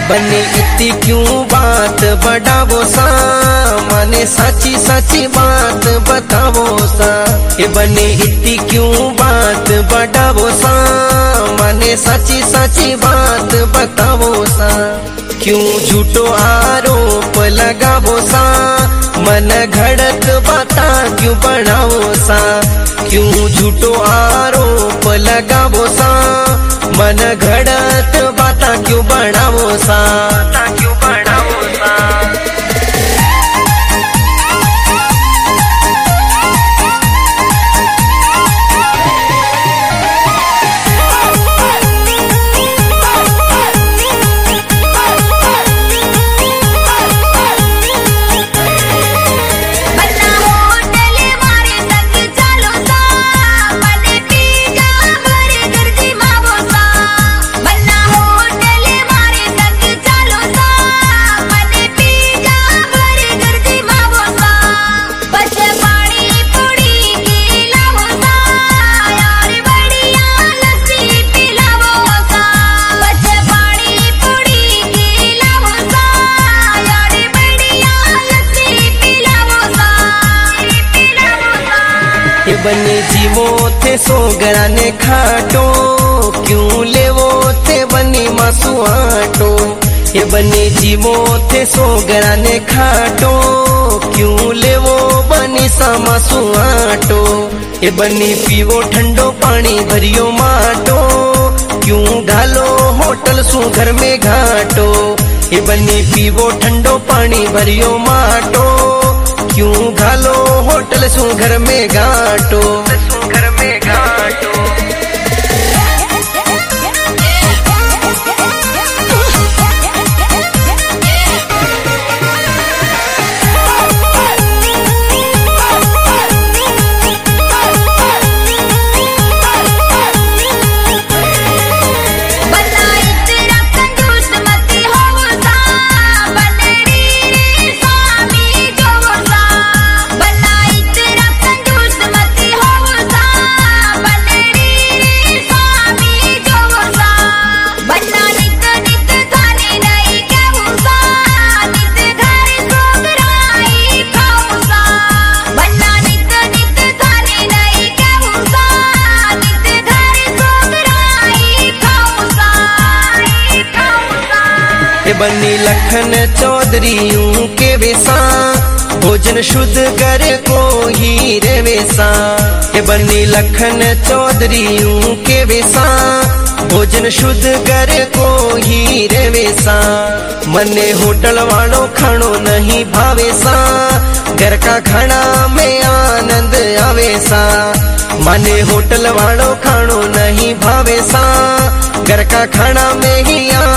बनी इतनी क्यों बात बढ़ावो सा, माने साची साची बात बतावो सा। ये बनी इतनी क्यों बात बढ़ावो सा, माने साची साची बात बतावो सा। क्यों झूठो आरोप लगावो सा, मन घड़त बाता क्यों बढ़ावो सा। क्यों झूठो आरोप लगावो सा, मन घड़त बाता क्यों बढ़ावो सा, क्यों बढ़ावो सा। बने जीवो थे सोगरा ने खाटो, क्यों लेवो थे बनी मासू आटो। ये बने जीवो थे सोगरा ने खाटो, क्यों लेवो बनी सा मासू आटो। ये बनी पीवो ठंडो पानी भरियो माटो, क्यों ढालो होटल सू घर में घाटो। ये बनी पीवो ठंडो पानी भरियो माटो, क्यों घालो होटल सू घर में घाटो, घर में घाटो। बनी लखन चौधरी के वेसा, भोजन शुद्ध कर को ही रे वेसा। ये बनी लखन चौधरी के वेसा, भोजन शुद्ध कर को ही रे वेसा। मने होटल वालों खानो नहीं भावेसा, घर का खाना में आनंद आवेसा। मने होटल वालों खानो नहीं भावेसा, घर का खाना में ही